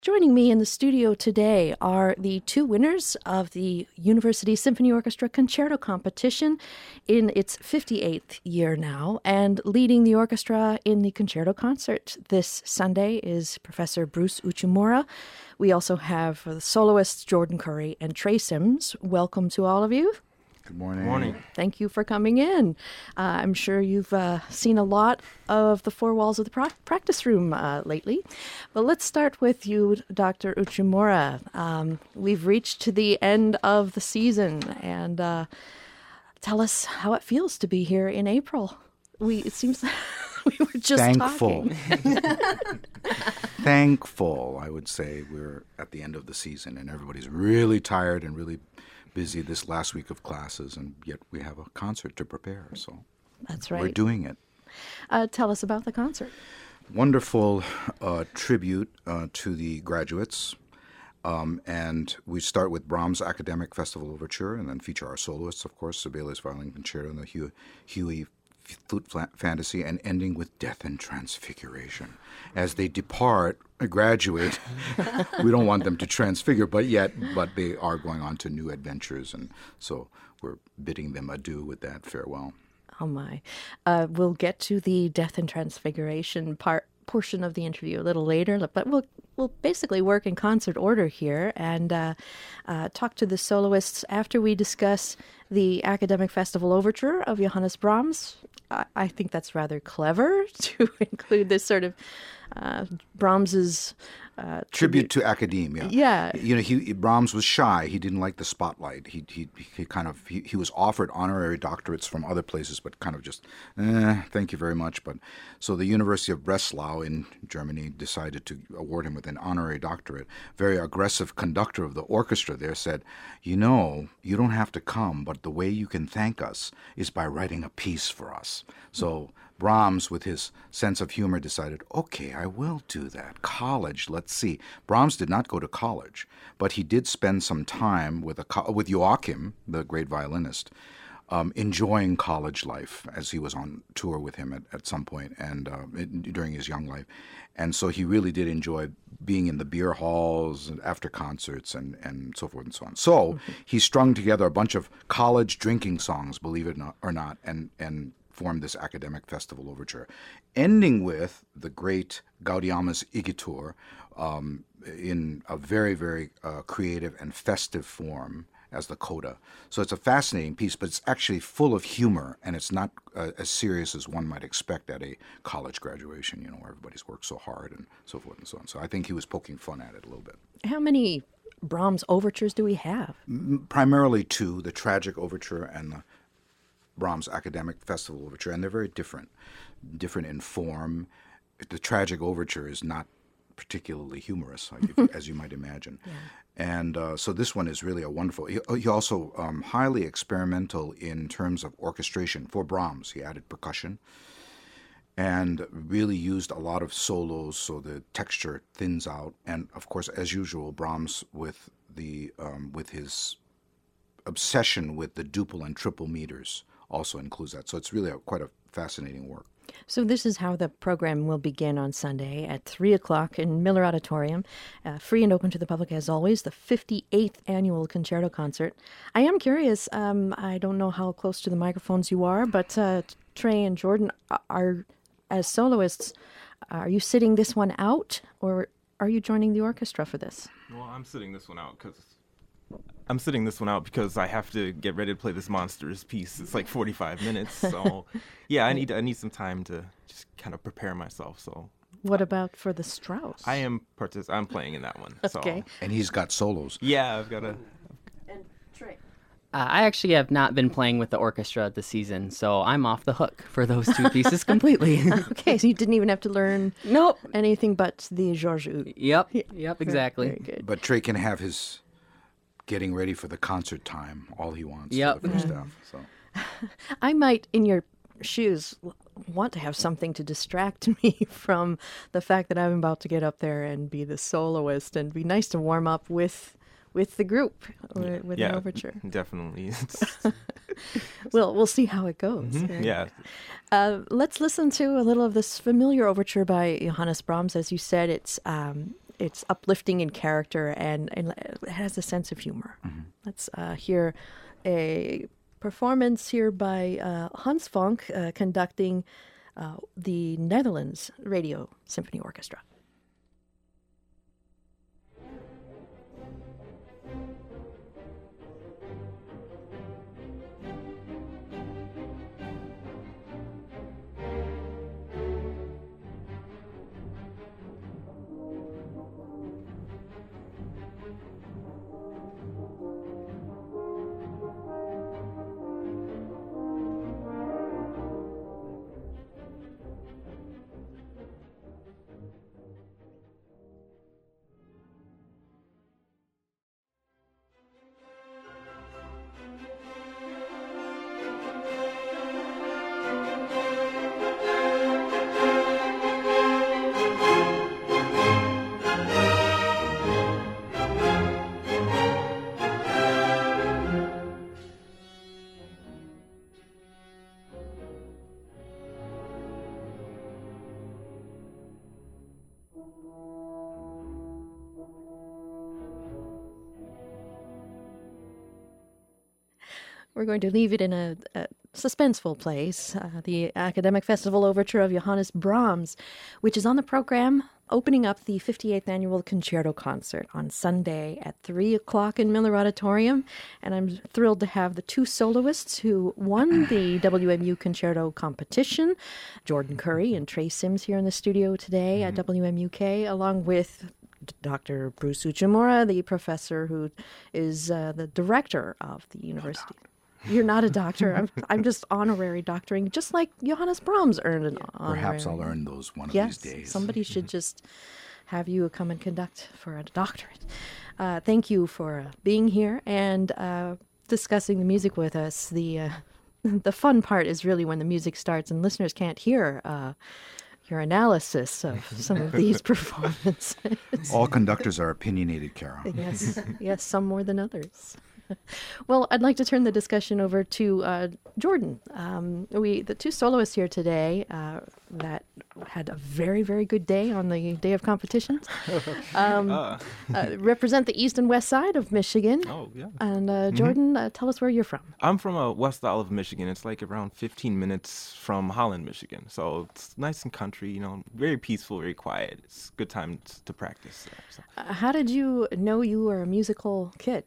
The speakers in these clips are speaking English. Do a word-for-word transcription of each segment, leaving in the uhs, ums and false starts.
Joining me in the studio today are the two winners of the University Symphony Orchestra Concerto Competition in its fifty-eighth year now, and leading the orchestra in the concerto concert this Sunday is Professor Bruce Uchimura. We also have the soloists Jordan Curry and Trey Sims. Welcome to all of you. Good morning. Good morning. Thank you for coming in. Uh, I'm sure you've uh, seen a lot of the four walls of the pro- practice room uh, lately. But let's start with you, Doctor Uchimura. Um, we've reached to the end of the season, and uh, tell us how it feels to be here in April. We It seems we were just Thankful. talking. Thankful, I would say. We're at the end of the season, and everybody's really tired and really busy this last week of classes, and yet we have a concert to prepare, so That's right. we're doing it. Uh, tell us about the concert. Wonderful uh, tribute uh, to the graduates, um, and we start with Brahms' Academic Festival Overture, and then feature our soloists, of course, Sibelius Violin Concerto and the Hue, Huey Flute Fantasy, and ending with Death and Transfiguration. As they depart, graduate, we don't want them to transfigure, but yet, but they are going on to new adventures, and so we're bidding them adieu with that farewell. Oh my. Uh, we'll get to the Death and Transfiguration part portion of the interview a little later, but we'll we'll basically work in concert order here and uh, uh, talk to the soloists after we discuss the Academic Festival Overture of Johannes Brahms. I, I think that's rather clever to include this sort of uh, Brahms's uh, Tribute to academia. Yeah. You know, he Brahms was shy. He didn't like the spotlight. He he he kind of he, he was offered honorary doctorates from other places, but kind of just, eh, thank you very much. But so the University of Breslau in Germany decided to award him with an honorary doctorate. Very aggressive conductor of the orchestra there said, you know, you don't have to come, but the way you can thank us is by writing a piece for us. So Brahms, with his sense of humor, decided, okay, I will do that. College, let's see. Brahms did not go to college, but he did spend some time with a with Joachim, the great violinist, um, enjoying college life, as he was on tour with him at, at some point and uh, during his young life. And so he really did enjoy being in the beer halls after concerts and, and so forth and so on. So mm-hmm. he strung together a bunch of college drinking songs, believe it or not, and and formed this Academic Festival Overture, ending with the great Gaudeamus Igitur um, in a very, very uh, creative and festive form as the coda. So it's a fascinating piece, but it's actually full of humor, and it's not uh, as serious as one might expect at a college graduation, you know, where everybody's worked so hard and so forth and so on. So I think he was poking fun at it a little bit. How many Brahms overtures do we have? M- primarily two, the Tragic Overture and the Brahms Academic Festival Overture, and they're very different, different in form. The Tragic Overture is not particularly humorous, as you might imagine. Yeah. And uh, so this one is really a wonderful, he, he also um, highly experimental in terms of orchestration for Brahms. He added percussion and really used a lot of solos so the texture thins out. And of course, as usual, Brahms with the um, with his obsession with the duple and triple meters also includes that. So it's really a, quite a fascinating work. So this is how the program will begin on Sunday at three o'clock in Miller Auditorium. Uh, free and open to the public, as always, the fifty-eighth Annual Concerto Concert. I am curious, um, I don't know how close to the microphones you are, but uh, Trey and Jordan, are as soloists, are you sitting this one out, or are you joining the orchestra for this? Well, I'm sitting this one out because... I'm sitting this one out because I have to get ready to play this monstrous piece. It's like forty-five minutes, so yeah, I need I need some time to just kind of prepare myself. So, what about for the Strauss? I am partic- I'm playing in that one. Okay, so. And he's got solos. Yeah, I've got a. And Trey. Uh, I actually have not been playing with the orchestra this season, so I'm off the hook for those two pieces completely. Okay, so you didn't even have to learn nope anything but the Georges Ut. Yep, yep, exactly. Very, very good. But Trey can have his getting ready for the concert time, all he wants yep. for the first half. So. I might, in your shoes, want to have something to distract me from the fact that I'm about to get up there and be the soloist, and be nice to warm up with with the group, yeah. with yeah, an overture. Definitely. Well, we'll see how it goes. Mm-hmm. Right? Yeah. Uh, let's listen to a little of this familiar overture by Johannes Brahms. As you said, it's um, it's uplifting in character, and, and it has a sense of humor. Mm-hmm. Let's uh, hear a performance here by uh, Hans Vonk uh, conducting uh, the Netherlands Radio Symphony Orchestra. We're going to leave it in a, a suspenseful place, uh, the Academic Festival Overture of Johannes Brahms, which is on the program, opening up the fifty-eighth Annual Concerto Concert on Sunday at three o'clock in Miller Auditorium. And I'm thrilled to have the two soloists who won the W M U Concerto competition, Jordan Curry and Trey Sims, here in the studio today mm-hmm. at W M U K, along with Doctor Bruce Uchimura, the professor who is uh, the director of the university. You're not a doctor. I'm I'm just honorary doctoring, just like Johannes Brahms earned an honorary. Perhaps I'll earn those one of yes, these days. Somebody should just have you come and conduct for a doctorate. Uh, thank you for uh, being here and uh, discussing the music with us. The uh, the fun part is really when the music starts and listeners can't hear uh, your analysis of some of these performances. All conductors are opinionated, Carol. Yes, yes, some more than others. Well, I'd like to turn the discussion over to uh, Jordan. Um, we, the two soloists here today, uh, that had a very, very good day on the day of competitions, um, uh. uh, represent the east and west side of Michigan. Oh, yeah. And uh, Jordan, mm-hmm. uh, tell us where you're from. I'm from uh, West Isle of Michigan. It's like around fifteen minutes from Holland, Michigan. So it's nice and country, you know, very peaceful, very quiet. It's a good time t- to practice there. So. Uh, how did you know you were a musical kid?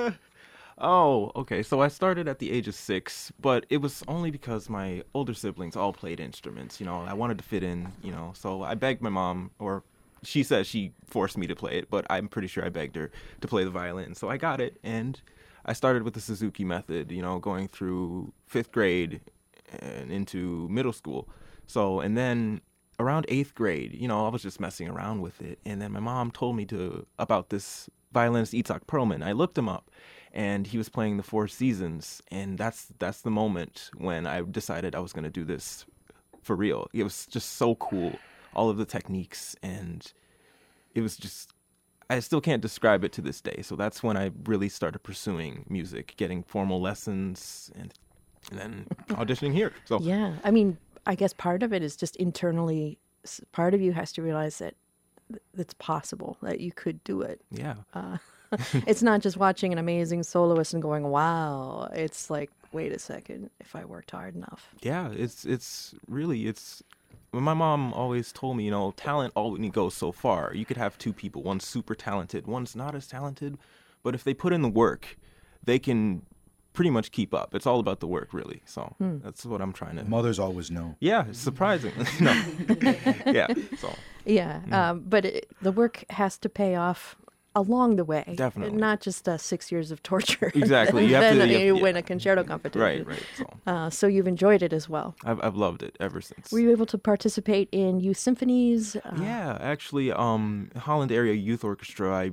Oh, okay. So I started at the age of six, but it was only because my older siblings all played instruments. You know, I wanted to fit in, you know, so I begged my mom, or she says she forced me to play it, but I'm pretty sure I begged her to play the violin. So I got it, and I started with the Suzuki method, you know, going through fifth grade and into middle school. So, and then around eighth grade, you know, I was just messing around with it. And then my mom told me to about this violinist, Itzhak Perlman. I looked him up. And he was playing the Four Seasons, and that's that's the moment when I decided I was going to do this for real. It was just so cool, all of the techniques, and it was just, I still can't describe it to this day. So that's when I really started pursuing music, getting formal lessons, and, and then auditioning here. So yeah, I mean, I guess part of it is just internally, part of you has to realize that it's possible, that you could do it. Yeah. Uh, it's not just watching an amazing soloist and going, wow. It's like, wait a second, if I worked hard enough. Yeah, it's it's really, it's, when my mom always told me, you know, talent only goes so far. You could have two people, one's super talented, one's not as talented, but if they put in the work, they can pretty much keep up. It's all about the work, really. So hmm. that's what I'm trying to. Mothers always know. Yeah, it's surprising. no. yeah. So. Yeah, mm. um, but it, the work has to pay off along the way. Definitely. Not just uh, six years of torture. Exactly. You have then to you, you have, win yeah. a concerto competition. Right, right. So. Uh, so you've enjoyed it as well. I've I've loved it ever since. Were you able to participate in youth symphonies? Uh, yeah, actually, um, Holland Area Youth Orchestra, I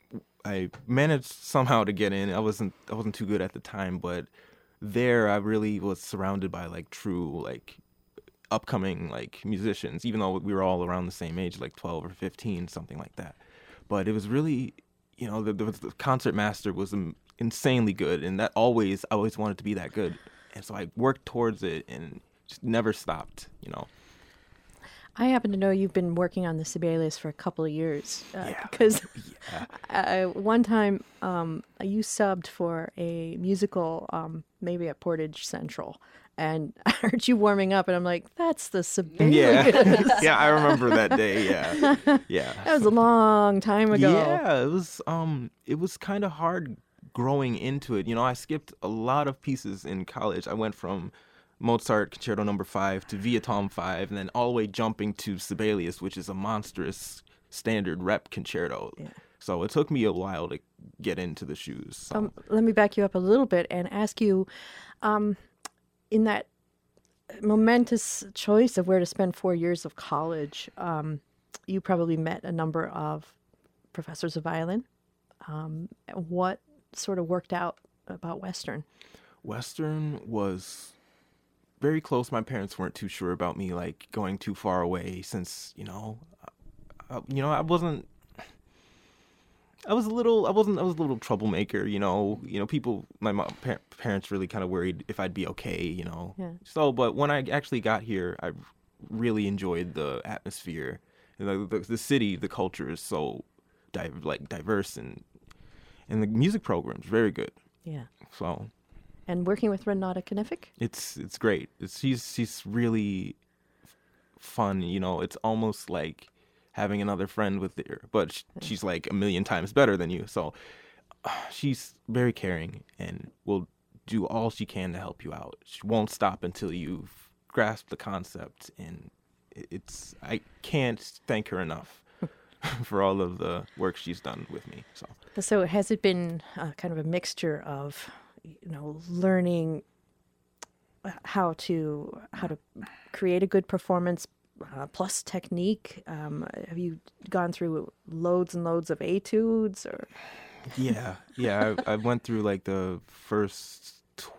I managed somehow to get in. I wasn't I wasn't too good at the time, but there I really was surrounded by like true like upcoming like musicians, even though we were all around the same age, like twelve or fifteen, something like that. But it was really, you know, the, the, the concert master was um, insanely good, and that always, I always wanted to be that good. And so I worked towards it and just never stopped, you know. I happen to know you've been working on the Sibelius for a couple of years. Uh, Yeah. Because Yeah. uh, one time um, you subbed for a musical, um, maybe at Portage Central, and I heard you warming up, and I'm like, that's the Sibelius. Yeah. Yeah, I remember that day. Yeah. Yeah. That was a long time ago. Yeah, it was um it was kind of hard growing into it. You know, I skipped a lot of pieces in college. I went from Mozart Concerto number five to Viatom five, and then all the way jumping to Sibelius, which is a monstrous standard rep concerto. Yeah. So it took me a while to get into the shoes. So. Um, let me back you up a little bit and ask you, um, in that momentous choice of where to spend four years of college, um, you probably met a number of professors of violin. Um, what sort of worked out about Western? Western was very close. My parents weren't too sure about me like going too far away, since you know, uh, you know, I wasn't. I was a little. I wasn't. I was a little troublemaker. You know. You know. People. My mom, par- parents really kind of worried if I'd be okay. You know. Yeah. So, but when I actually got here, I really enjoyed the atmosphere. You know, the, the city, the culture is so di- like diverse, and and the music program's very good. Yeah. So. And working with Renata Kniffick? It's it's great. It's, she's she's really fun. You know, it's almost like having another friend with her, but sh- she's like a million times better than you. So uh, she's very caring and will do all she can to help you out. She won't stop until you've grasped the concept, and it- it's I can't thank her enough for all of the work she's done with me. So So has it been uh, kind of a mixture of, you know, learning how to how to create a good performance uh, plus technique? Um, have you gone through loads and loads of etudes, or? yeah, yeah, I, I went through like the first tw-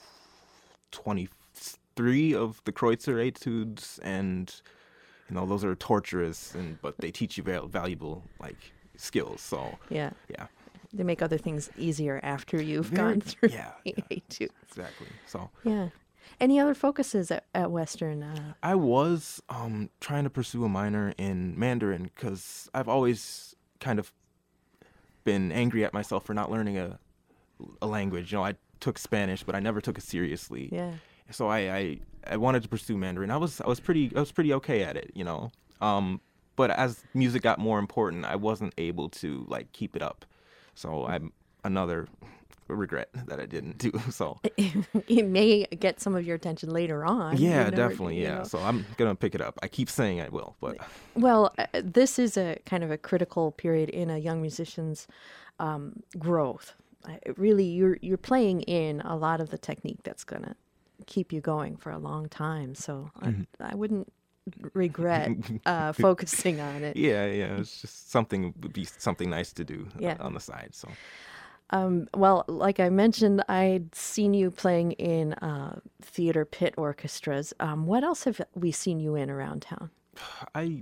twenty-three of the Kreutzer etudes, and you know those are torturous, and but they teach you val- valuable like skills. So Yeah, yeah, they make other things easier after you've Very- gone through yeah, yeah. etudes. exactly. So Yeah. Any other focuses at, at Western? Uh, I was um trying to pursue a minor in Mandarin because I've always kind of been angry at myself for not learning a a language. You know, I took Spanish, but I never took it seriously. yeah. So I, I I wanted to pursue Mandarin. I was I was pretty I was pretty okay at it, you know. Um, but as music got more important, I wasn't able to like keep it up. So I'm another regret that I didn't do. So It may get some of your attention later on. You yeah, never- definitely, you yeah. know. So I'm gonna pick it up. I keep saying I will, but Well, uh, this is a kind of a critical period in a young musician's um, growth. I, really, you're you're playing in a lot of the technique that's gonna keep you going for a long time. So Mm-hmm. I, I wouldn't regret uh, focusing on it. yeah, yeah. It's just something would be something nice to do uh, Yeah. on the side. So Um, well, like I mentioned, I'd seen you playing in uh, theater pit orchestras. Um, what else have we seen you in around town? I,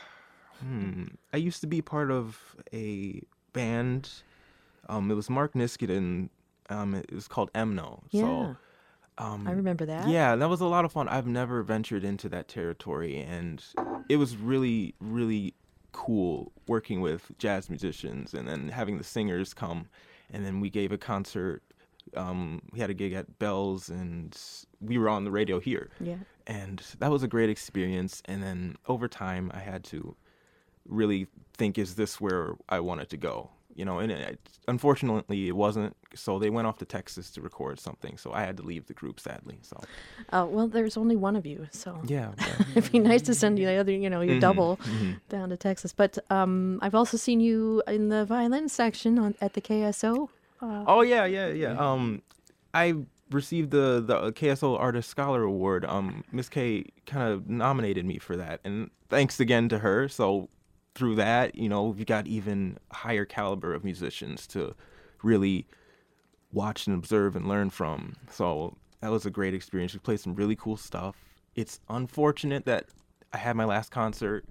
hmm, I used to be part of a band. Um, it was Mark Niskanen. Um, it was called Emno. Yeah, So, um, I remember that. yeah, that was a lot of fun. I've never ventured into that territory, and it was really, really cool working with jazz musicians, and then having the singers come, and then we gave a concert. Um, we had a gig at Bell's, and we were on the radio here. Yeah. And that was a great experience. And then over time, I had to really think, is this where I wanted to go? You know, and it, unfortunately, it wasn't. So they went off to Texas to record something. So I had to leave the group, sadly. So Uh, well, there's only one of you, so yeah, yeah. it'd be nice to send you the other, you know, your Mhm, double mhm. down to Texas. But um, I've also seen you in the violin section on at the K S O. Uh, Oh yeah, yeah, yeah. Um, I received the the K S O Artist Scholar Award. Um, Miss K kind of nominated me for that, and thanks again to her. So through that, you know, we got even higher caliber of musicians to really watch and observe and learn from. So that was a great experience. We played some really cool stuff. It's unfortunate that I had my last concert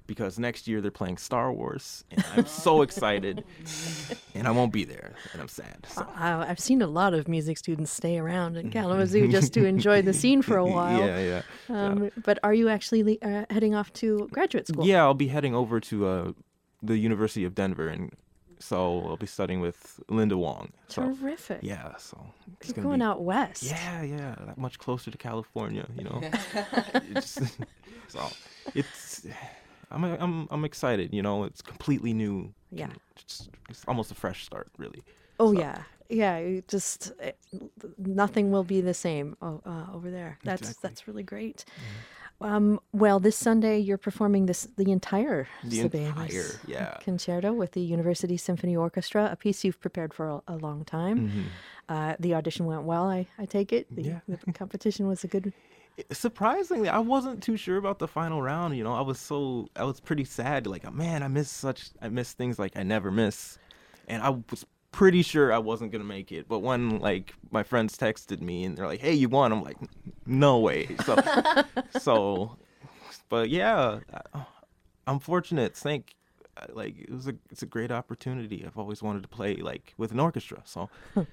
because next year they're playing Star Wars, and I'm so excited, and I won't be there, and I'm sad. So. Uh, I've seen a lot of music students stay around in Kalamazoo just to enjoy the scene for a while. Yeah, yeah. Um, yeah. But are you actually uh, heading off to graduate school? Yeah, I'll be heading over to uh, the University of Denver, and so I'll be studying with Linda Wong. So, Terrific. yeah, so it's You're gonna going be, out west. Yeah, yeah, that much closer to California, you know. it's, so it's I'm I'm I'm excited, you know. It's completely new. Yeah. It's, it's almost a fresh start, really. Oh So, yeah, yeah. You just it, nothing will be the same oh, uh, over there. That's Exactly. that's really great. Um, well, this Sunday you're performing this the entire The Sibelius entire, yeah. concerto with the University Symphony Orchestra, a piece you've prepared for a, a long time. Mhm. Uh, the audition went well, I, I take it. The, Yeah. the competition was a good. Surprisingly, I wasn't too sure about the final round. You know, I was so I was pretty sad. Like, man, I miss such I miss things like I never miss, and I was pretty sure I wasn't gonna make it. But when like my friends texted me and they're like, "Hey, you won," I'm like, "No way." So, so, but yeah, I- I'm fortunate. Thank, like it was a it's a great opportunity. I've always wanted to play like with an orchestra. So.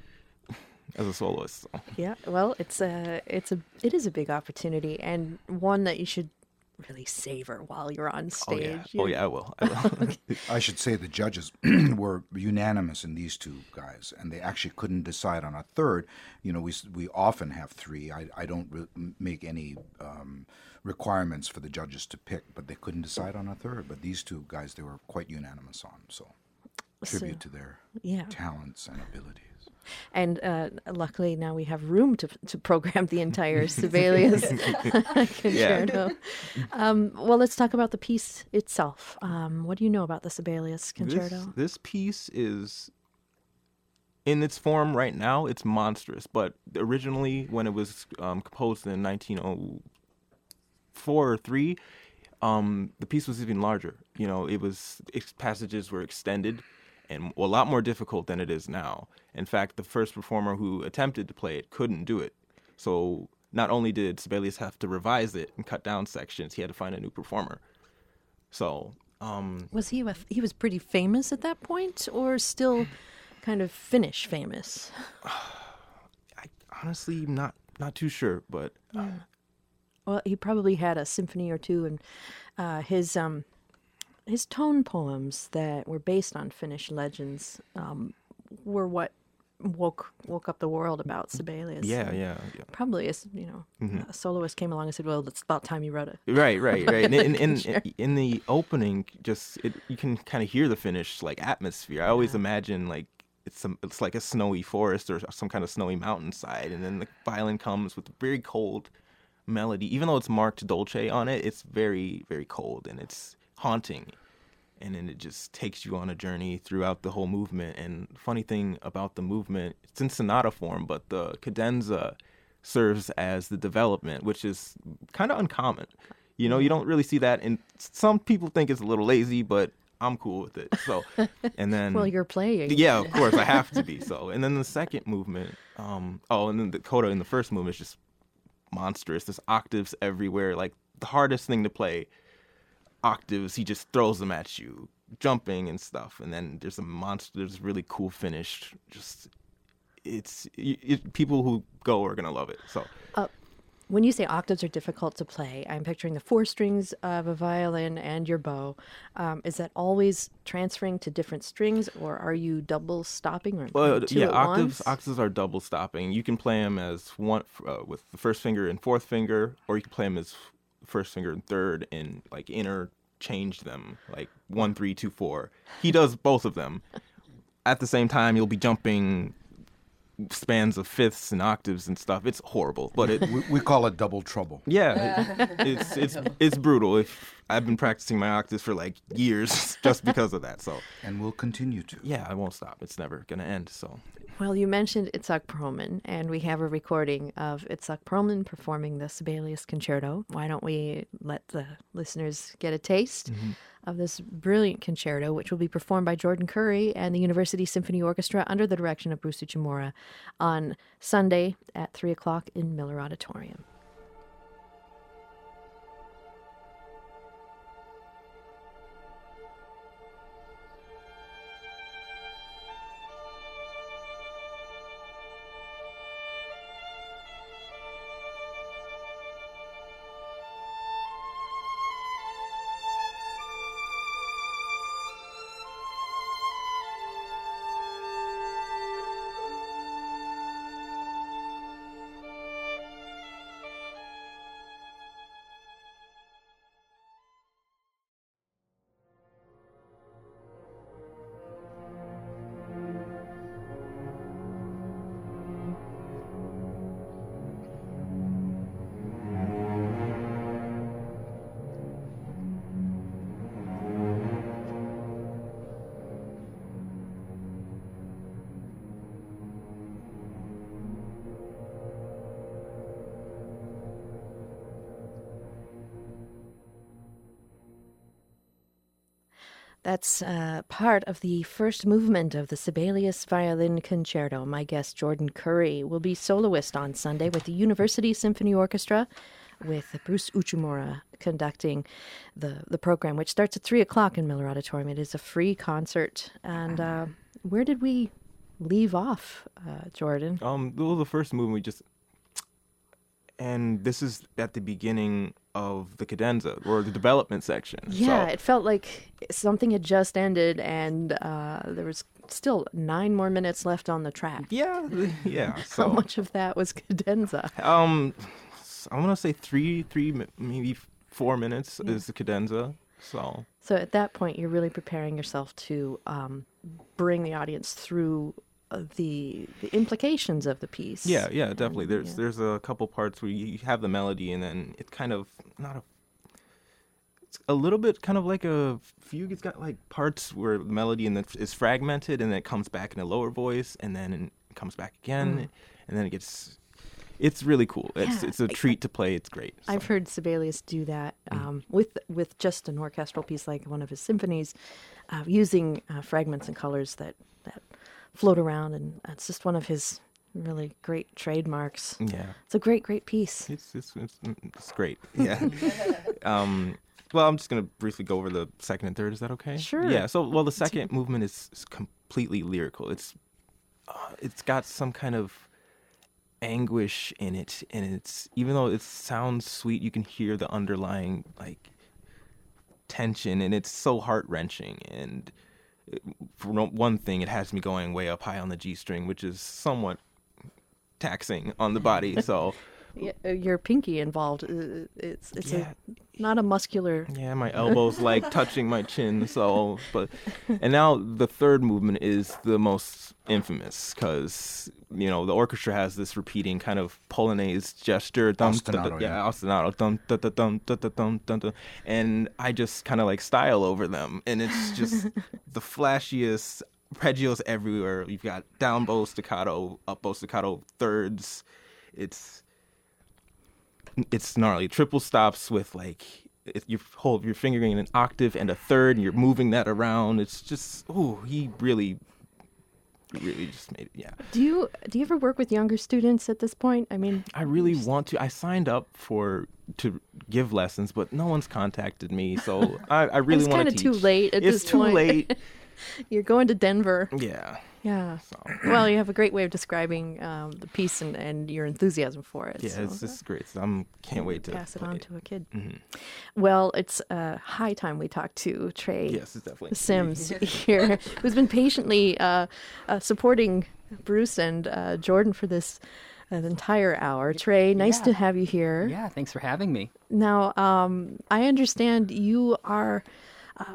As a soloist. So. Yeah, well, it's a it's a it is a big opportunity and one that you should really savor while you're on Oh stage. yeah. You- Oh yeah, I will. I will. I should say the judges were unanimous in these two guys, and they actually couldn't decide on a third. You know, we we often have three. I, I don't re- make any um, requirements for the judges to pick, but they couldn't decide on a third. But these two guys, they were quite unanimous on. So, tribute So, to their yeah. talents and abilities. And uh, luckily now we have room to to program the entire Sibelius concerto. Um, well, let's talk about the piece itself. Um, what do you know about the Sibelius concerto? This, this piece is, in its form right now, it's monstrous. But originally, when it was um, composed in nineteen oh four or three, um, the piece was even larger. You know, it was its passages were extended and a lot more difficult than it is now. In fact, the first performer who attempted to play it couldn't do it. So not only did Sibelius have to revise it and cut down sections, he had to find a new performer. So, um, Was he a, he was pretty famous at that point, or still kind of Finnish famous? I honestly not not too sure, but uh, Well, he probably had a symphony or two, and uh, his um, his tone poems that were based on Finnish legends um, were what woke woke up the world about Sibelius. yeah, And yeah, yeah. Probably, as you know, a soloist came along and said, "Well, it's about time you wrote it." Right, right, right. And in, in, in, in the opening, just it, you can kind of hear the Finnish like atmosphere. I always imagine like it's some it's like a snowy forest or some kind of snowy mountainside, and then the violin comes with a very cold melody. Even though it's marked Dolce on it, it's very, very cold and it's haunting. And then it just takes you on a journey throughout the whole movement. And funny thing about the movement, it's in sonata form, but the cadenza serves as the development, which is kind of uncommon. You know, you don't really see that. And some people think it's a little lazy, but I'm cool with it. So, and then Well, you're playing. yeah, of course, I have to be. So, and then the second movement, um, oh, and then the coda in the first movement is just monstrous. There's octaves everywhere. Like the hardest thing to play, octaves, he just throws them at you, jumping and stuff. And then there's a monster. There's a really cool finish. Just it's it, it, people who go are gonna love it. So. When you say octaves are difficult to play, I'm picturing the four strings of a violin and your bow. Um, is that always transferring to different strings, or are you double stopping or Well, two yeah, at octaves once? octaves are double stopping. You can play them as one uh, with the first finger and fourth finger, or you can play them as first finger and third and like interchange them, like one, three, two, four. He does both of them. At the same time, you'll be jumping spans of fifths and octaves and stuff. It's horrible, but it We, we call it double trouble. yeah, it, it's it's it's brutal. If I've been practicing my octaves for like years just because of that. So And we'll continue to. yeah, I won't stop. It's never gonna end. So. Well, you mentioned Itzhak Perlman, and we have a recording of Itzhak Perlman performing the Sibelius Concerto. Why don't we let the listeners get a taste of this brilliant concerto, which will be performed by Jordan Curry and the University Symphony Orchestra under the direction of Bruce Uchimura on Sunday at three o'clock in Miller Auditorium. That's uh, part of the first movement of the Sibelius Violin Concerto. My guest, Jordan Curry, will be soloist on Sunday with the University Symphony Orchestra, with Bruce Uchimura conducting the, the program, which starts at three o'clock in Miller Auditorium. It is a free concert. And uh, where did we leave off, uh, Jordan? Um, well, the first movement we just, and this is at the beginning of the cadenza or the development section. Yeah, so, it felt like something had just ended, and uh, there was still nine more minutes left on the track. yeah, yeah. So, How much of that was cadenza? Um, I want to say three, three, maybe four minutes Yeah. is the cadenza. So So at that point, you're really preparing yourself to um, bring the audience through uh, the the implications of the piece. yeah, yeah, definitely. There's yeah. there's a couple parts where you have the melody, and then it kind of not a. It's a little bit kind of like a fugue. It's got like parts where the melody and then is fragmented, and then it comes back in a lower voice, and then it comes back again, Mm. and then it gets. It's really cool. It's Yeah, it's a treat to play. It's great. so. I've heard Sibelius do that um, with with just an orchestral piece like one of his symphonies, uh, using uh, fragments and colors that, that float around, and it's just one of his really great trademarks. Yeah. It's a great, great piece. It's it's it's, it's great. Yeah. um. Well, I'm just gonna briefly go over the second and third. Is that okay? Sure. Yeah. So, well, the second movement is, is completely lyrical. It's uh, it's got some kind of anguish in it, and it's even though it sounds sweet, you can hear the underlying like tension, and it's so heart wrenching. And it, for no- one thing, it has me going way up high on the G string, which is somewhat taxing on the body. So. Yeah, uh, your pinky involved. uh, It's it's Yeah. a, not a muscular. Yeah, my elbow's like touching my chin. So, but, and now the third movement is the most infamous because, you know, the orchestra has this repeating kind of Polonaise gesture. Dum, da, da, Ostinato, yeah, yeah. ostinato. Dum, da, da, dum, da, da, dum, dum, dum. And I just kind of like style over them. And it's just the flashiest arpeggios everywhere. You've got down bow staccato, up bow staccato thirds. It's, it's gnarly. Triple stops with like if you hold your finger in an octave and a third, and you're moving that around. It's just oh, he really, really just made it. Yeah, Do you do you ever work with younger students at this point? I mean, I really want to. I signed up for to give lessons, but no one's contacted me. So I, I really it's want kind to of teach. too late at it's this too point. late. You're going to Denver. Yeah. Yeah. So Well, you have a great way of describing um, the piece and, and your enthusiasm for it. yeah, so it's just great. So I'm can't wait to pass it play on to a kid. Mhm. Well, it's uh, high time we talk to Trey Yes, it's definitely Sims here, who's been patiently uh, uh, supporting Bruce and uh, Jordan for this uh, entire hour. Trey, nice Yeah. to have you here. Yeah, thanks for having me. Now, um, I understand you are uh,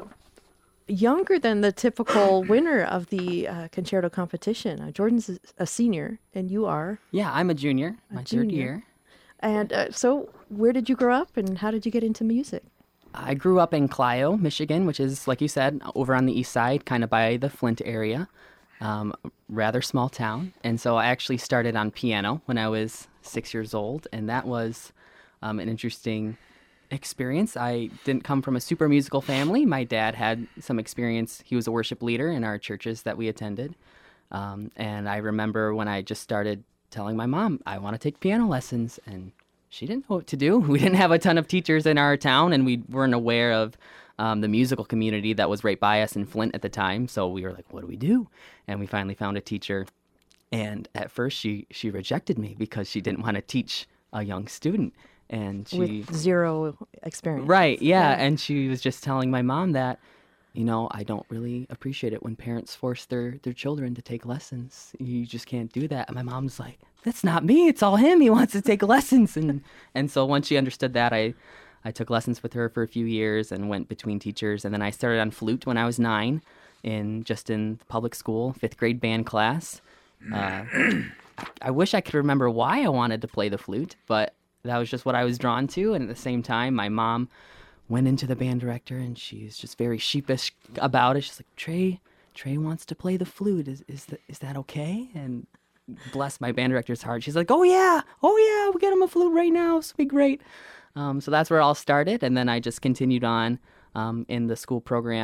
younger than the typical winner of the uh, concerto competition. Uh, Jordan's a- a senior, and you are. Yeah, I'm a junior, my third junior. year. And uh, so, where did you grow up, and how did you get into music? I grew up in Clio, Michigan, which is, like you said, over on the east side, kind of by the Flint area. Um, rather small town. And so I actually started on piano when I was six years old, and that was um, an interesting experience. I didn't come from a super musical family. My dad had some experience. He was a worship leader in our churches that we attended. Um, and I remember when I just started telling my mom, I want to take piano lessons, and she didn't know what to do. We didn't have a ton of teachers in our town, and we weren't aware of um, the musical community that was right by us in Flint at the time. So we were like, what do we do? And we finally found a teacher. And at first she, she rejected me because she didn't want to teach a young student. And she, With zero experience. right, yeah. And she was just telling my mom that, you know, I don't really appreciate it when parents force their, their children to take lessons. You just can't do that. And my mom's like, that's not me. It's all him. He wants to take lessons. And and so once she understood that, I, I took lessons with her for a few years and went between teachers. And then I started on flute when I was nine in just in public school, fifth grade band class. Uh, I wish I could remember why I wanted to play the flute, but that was just what I was drawn to. And at the same time, my mom went into the band director, and she's just very sheepish about it. She's like, Trey, Trey wants to play the flute. Is is that, is that okay? And bless my band director's heart. She's like, oh, yeah. Oh, yeah. We'll get him a flute right now. This will be great. Um, so that's where it all started. And then I just continued on um, in the school program.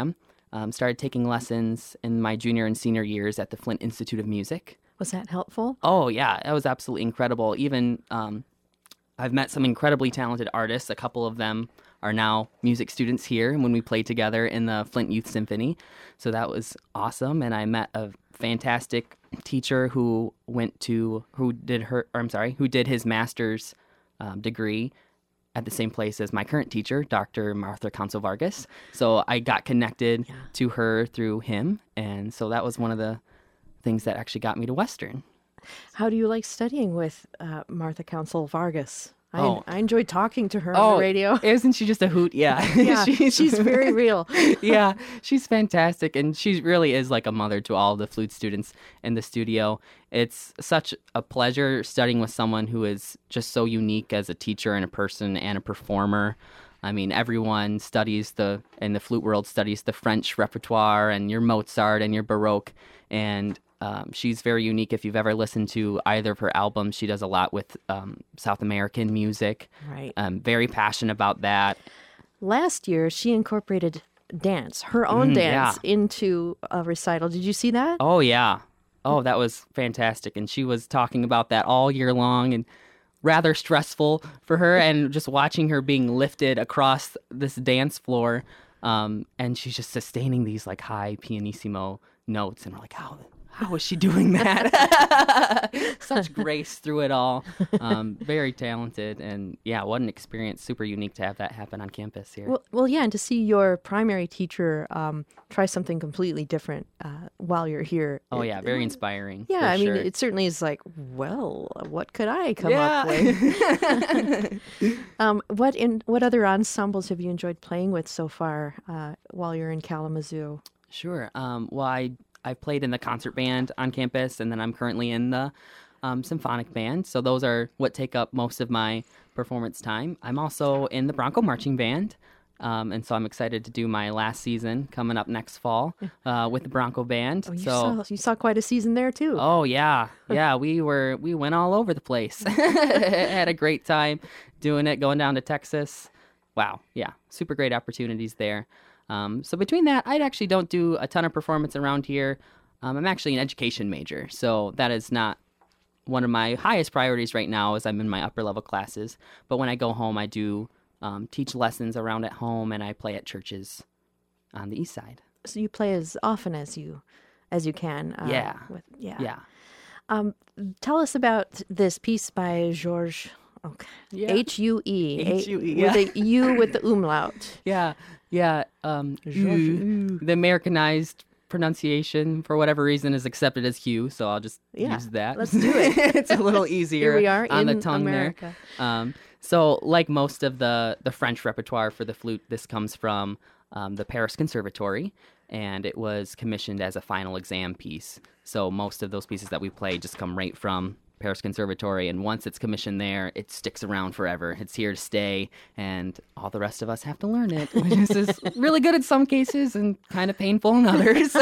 Um, started taking lessons in my junior and senior years at the Flint Institute of Music. Was that helpful? Oh, yeah, that was absolutely incredible. Even um, I've met some incredibly talented artists. A couple of them are now music students here when we played together in the Flint Youth Symphony. So that was awesome. And I met a fantastic teacher who went to, who did her, or I'm sorry, who did his master's um, degree at the same place as my current teacher, Doctor Martha Council Vargas. So I got connected yeah. to her through him. And so that was one of the things that actually got me to Western. How do you like studying with uh, Martha Council Vargas? I, Oh. I enjoyed talking to her Oh, on the radio. Isn't she just a hoot? Yeah. Yeah, she's very real. Yeah, she's fantastic. And she really is like a mother to all the flute students in the studio. It's such a pleasure studying with someone who is just so unique as a teacher and a person and a performer. I mean, everyone studies the, in the flute world, studies the French repertoire and your Mozart and your Baroque. And Um, she's very unique. If you've ever listened to either of her albums, she does a lot with um, South American music. Right. Um, very passionate about that. Last year, she incorporated dance, her own Mm, dance, yeah. into a recital. Did you see that? Oh, yeah. Oh, that was fantastic. And she was talking about that all year long and rather stressful for her. And just watching her being lifted across this dance floor. Um, and she's just sustaining these like high pianissimo notes. And we're like, how... How is she doing that? Such grace through it all. Um, very talented. And yeah, what an experience. Super unique to have that happen on campus here. Well, well, yeah, and to see your primary teacher um, try something completely different uh, while you're here. Oh, it- yeah, very inspiring. Yeah, for I mean, sure. it certainly is like, well, what could I come Yeah. up with? um, what in what other ensembles have you enjoyed playing with so far uh, while you're in Kalamazoo? Sure. Um, well, I I played in the concert band on campus, and then I'm currently in the um, symphonic band. So those are what take up most of my performance time. I'm also in the Bronco Marching Band, um, and so I'm excited to do my last season coming up next fall uh, with the Bronco Band. Oh, you so. saw you saw quite a season there too. Oh yeah, yeah. We were we went all over the place. Had a great time doing it. Going down to Texas. Wow, yeah, super great opportunities there. Um, so between that, I actually don't do a ton of performance around here. Um, I'm actually an education major, so that is not one of my highest priorities right now as I'm in my upper level classes. But when I go home, I do um, teach lessons around at home, and I play at churches on the east side. So you play as often as you as you can. Uh, Yeah. With, yeah. Yeah. Um, tell us about this piece by Georges. Okay. Yeah. H U E. H U E, With yeah. a U with the umlaut. Yeah, yeah. Um, George- Hugh, the Americanized pronunciation, for whatever reason, is accepted as Hugh, so I'll just Yeah, use that. let's do it. It's a little easier Here we are on in the tongue America. there. Um, so, like most of the, the French repertoire for the flute, this comes from um, the Paris Conservatory, and it was commissioned as a final exam piece. So most of those pieces that we play just come right from Paris Conservatory, and once it's commissioned there, it sticks around forever. It's here to stay, and all the rest of us have to learn it, which is is really good in some cases and kind of painful in others.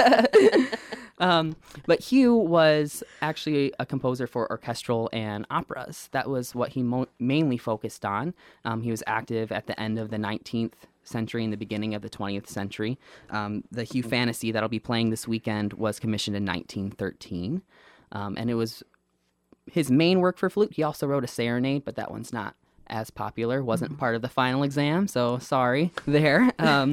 um, but Hugh was actually a composer for orchestral and operas. That was what he mo- mainly focused on. Um, he was active at the end of the nineteenth century and the beginning of the twentieth century. Um, the Hugh Fantasy that'll be playing this weekend was commissioned in nineteen thirteen, um, and it was his main work for flute. He also wrote a serenade, but that one's not as popular. Wasn't part of the final exam, so sorry there. Um,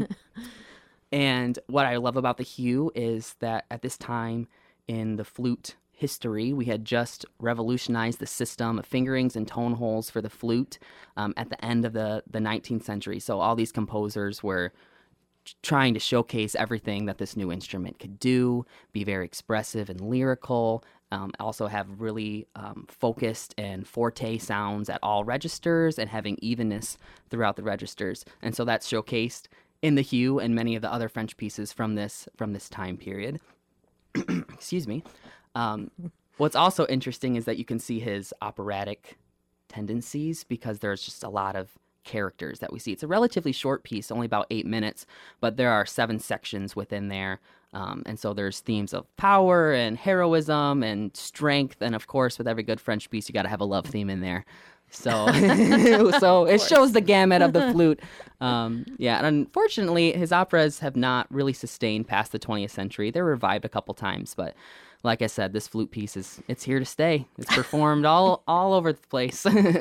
and what I love about the Hugh is that at this time in the flute history, we had just revolutionized the system of fingerings and tone holes for the flute um, at the end of the, the nineteenth century. So all these composers were trying to showcase everything that this new instrument could do, be very expressive and lyrical, um, also have really um, focused and forte sounds at all registers and having evenness throughout the registers. And so that's showcased in the Hugh and many of the other French pieces from this from this time period. Excuse me. Um, what's also interesting is that you can see his operatic tendencies because there's just a lot of characters that we see. It's a relatively short piece, only about eight minutes, but there are seven sections within there. Um, and so there's themes of power and heroism and strength. And of course, with every good French piece, you got to have a love theme in there. So, so it shows the gamut of the flute. Um, yeah, and unfortunately, his operas have not really sustained past the twentieth century. They're revived a couple times, but like I said, this flute piece is it's here to stay. It's performed all all over the place.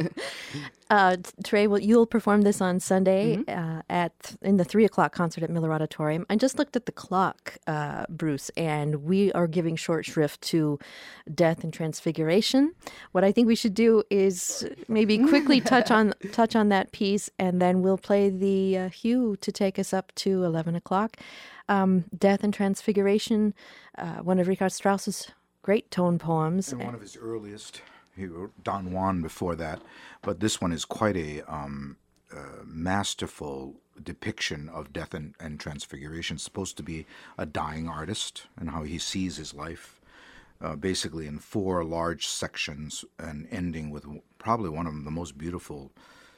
uh, Trey, well, you'll perform this on Sunday mm-hmm. uh, at in the three o'clock concert at Miller Auditorium. I just looked at the clock, uh, Bruce, and we are giving short shrift to Death and Transfiguration. What I think we should do is maybe quickly touch on touch on that piece, and then we'll play the uh, Hugh to take us up to eleven o'clock. Um, Death and Transfiguration, uh, one of Richard Strauss's great tone poems. And one of his earliest. He wrote Don Juan before that. But this one is quite a um, uh, masterful depiction of death and, and transfiguration. It's supposed to be a dying artist and how he sees his life, uh, basically in four large sections and ending with probably one of the most beautiful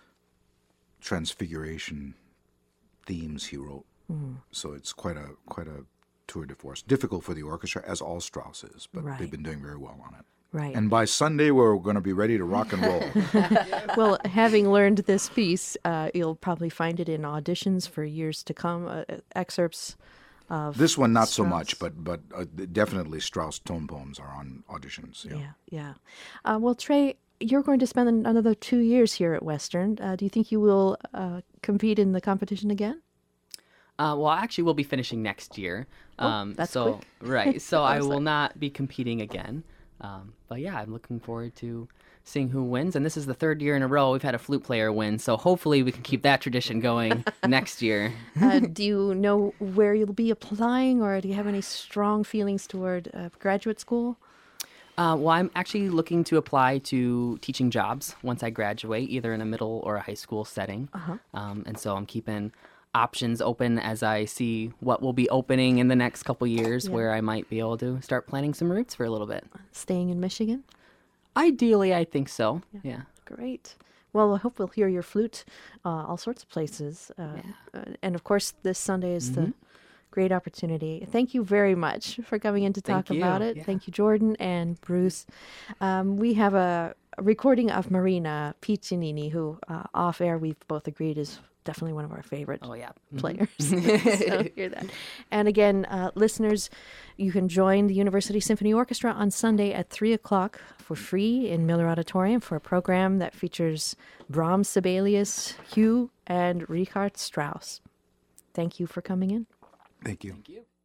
transfiguration themes he wrote. Mm. So it's quite a quite a tour de force. Difficult for the orchestra, as all Strauss is, but right. they've been doing very well on it. Right. And by Sunday, we're going to be ready to rock and roll. Well, having learned this piece, uh, you'll probably find it in auditions for years to come, uh, excerpts of this one, not Strauss. so much, but but uh, definitely Strauss tone poems are on auditions. Yeah, yeah. yeah. Uh, well, Trey, you're going to spend another two years here at Western. Uh, do you think you will uh, compete in the competition again? Uh, well, actually, we'll be finishing next year. Um, oh, that's so quick. Right. So I will like... not be competing again. Um, but yeah, I'm looking forward to seeing who wins. And this is the third year in a row we've had a flute player win. So hopefully we can keep that tradition going next year. uh, do you know where you'll be applying, or do you have any strong feelings toward uh, graduate school? Uh, well, I'm actually looking to apply to teaching jobs once I graduate, either in a middle or a high school setting. Uh-huh. Um, and so I'm keeping options open as I see what will be opening in the next couple years, yeah. where I might be able to start planting some roots for a little bit. Staying in Michigan? Ideally, I think so. Yeah. yeah. Great. Well, I hope we'll hear your flute uh, all sorts of places. Uh, yeah. uh, and of course, this Sunday is mm-hmm. the great opportunity. Thank you very much for coming in to talk Thank about you. it. Yeah. Thank you, Jordan and Bruce. Um, we have a, a recording of Marina Piccinini, who uh, off air we've both agreed is definitely one of our favorite oh, yeah. players. So hear that. And again, uh, listeners, you can join the University Symphony Orchestra on Sunday at three o'clock for free in Miller Auditorium for a program that features Brahms, Sibelius, Hugh, and Richard Strauss. Thank you for coming in. Thank you. Thank you.